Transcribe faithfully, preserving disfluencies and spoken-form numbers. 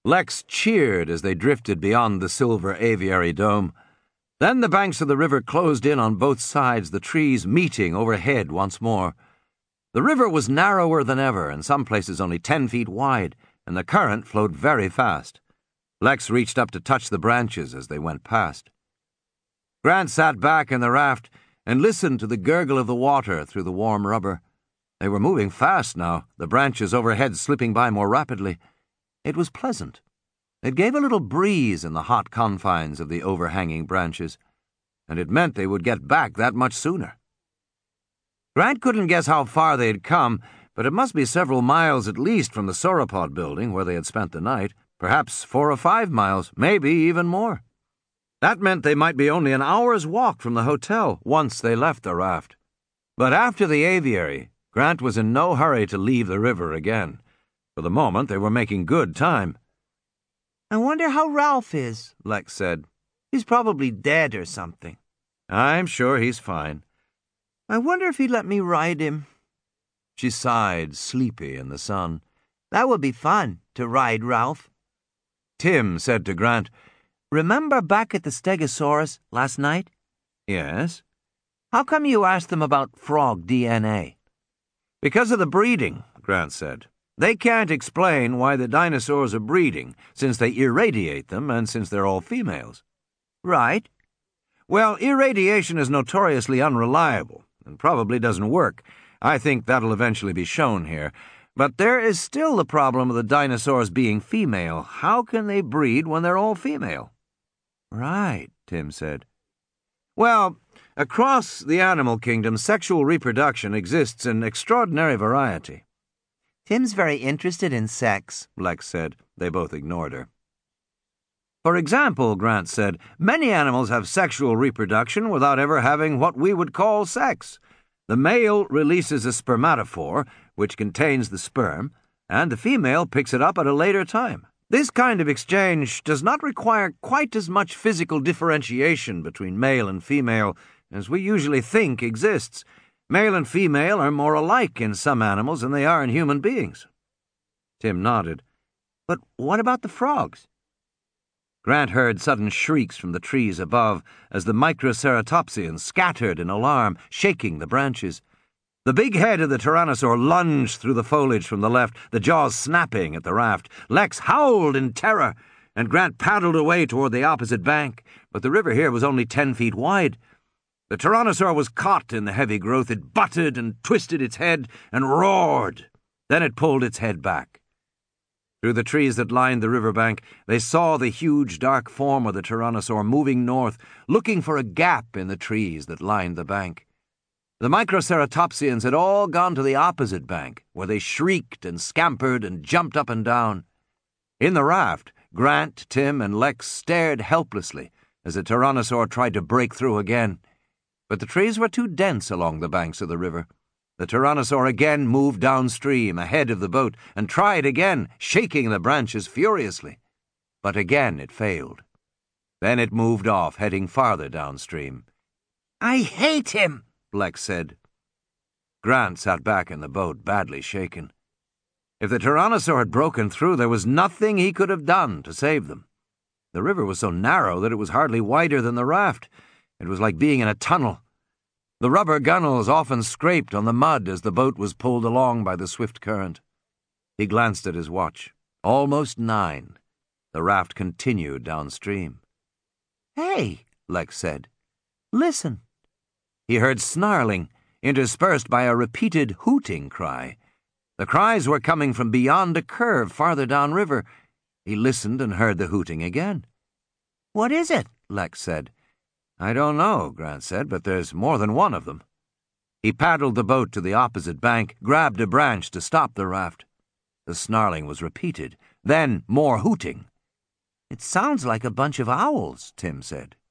Lex cheered as they drifted beyond the silver aviary dome. Then the banks of the river closed in on both sides, the trees meeting overhead once more. The river was narrower than ever, in some places only ten feet wide, and the current flowed very fast. Lex reached up to touch the branches as they went past. Grant sat back in the raft and listened to the gurgle of the water through the warm rubber. They were moving fast now, the branches overhead slipping by more rapidly. It was pleasant. It gave a little breeze in the hot confines of the overhanging branches, and it meant they would get back that much sooner. Grant couldn't guess how far they had come, but it must be several miles at least from the sauropod building where they had spent the night, perhaps four or five miles, maybe even more. That meant they might be only an hour's walk from the hotel once they left the raft. But after the aviary, Grant was in no hurry to leave the river again. For the moment, they were making good time. "I wonder how Ralph is," Lex said. "He's probably dead or something." "I'm sure he's fine." "I wonder if he'd let me ride him." She sighed, sleepy in the sun. "That would be fun, to ride Ralph." Tim said to Grant, "Remember back at the Stegosaurus last night?" "Yes." "How come you asked them about frog D N A?" "Because of the breeding," Grant said. "They can't explain why the dinosaurs are breeding, since they irradiate them and since they're all females." "Right." "Well, irradiation is notoriously unreliable and probably doesn't work. I think that'll eventually be shown here. But there is still the problem of the dinosaurs being female. How can they breed when they're all female?" "Right," Tim said. "Well, across the animal kingdom, sexual reproduction exists in extraordinary variety." "Tim's very interested in sex," Lex said. They both ignored her. "For example," Grant said, "many animals have sexual reproduction without ever having what we would call sex. The male releases a spermatophore, which contains the sperm, and the female picks it up at a later time. This kind of exchange does not require quite as much physical differentiation between male and female as we usually think exists. Male and female are more alike in some animals than they are in human beings." Tim nodded. "But what about the frogs?" Grant heard sudden shrieks from the trees above as the Microceratopsians scattered in alarm, shaking the branches. The big head of the Tyrannosaur lunged through the foliage from the left, the jaws snapping at the raft. Lex howled in terror, and Grant paddled away toward the opposite bank, but the river here was only ten feet wide. The Tyrannosaur was caught in the heavy growth. It butted and twisted its head and roared. Then it pulled its head back. Through the trees that lined the riverbank, they saw the huge dark form of the Tyrannosaur moving north, looking for a gap in the trees that lined the bank. The Microceratopsians had all gone to the opposite bank, where they shrieked and scampered and jumped up and down. In the raft, Grant, Tim, and Lex stared helplessly as the Tyrannosaur tried to break through again. But the trees were too dense along the banks of the river. The Tyrannosaur again moved downstream ahead of the boat and tried again, shaking the branches furiously. But again it failed. Then it moved off, heading farther downstream. "I hate him," Lex said. Grant sat back in the boat, badly shaken. If the Tyrannosaur had broken through, there was nothing he could have done to save them. The river was so narrow that it was hardly wider than the raft. It was like being in a tunnel. The rubber gunnels often scraped on the mud as the boat was pulled along by the swift current. He glanced at his watch. Almost nine. The raft continued downstream. "Hey," Lex said. "Listen." He heard snarling, interspersed by a repeated hooting cry. The cries were coming from beyond a curve farther downriver. He listened and heard the hooting again. "What is it?" Lex said. "I don't know," Grant said, "but there's more than one of them." He paddled the boat to the opposite bank, grabbed a branch to stop the raft. The snarling was repeated, then more hooting. "It sounds like a bunch of owls," Tim said.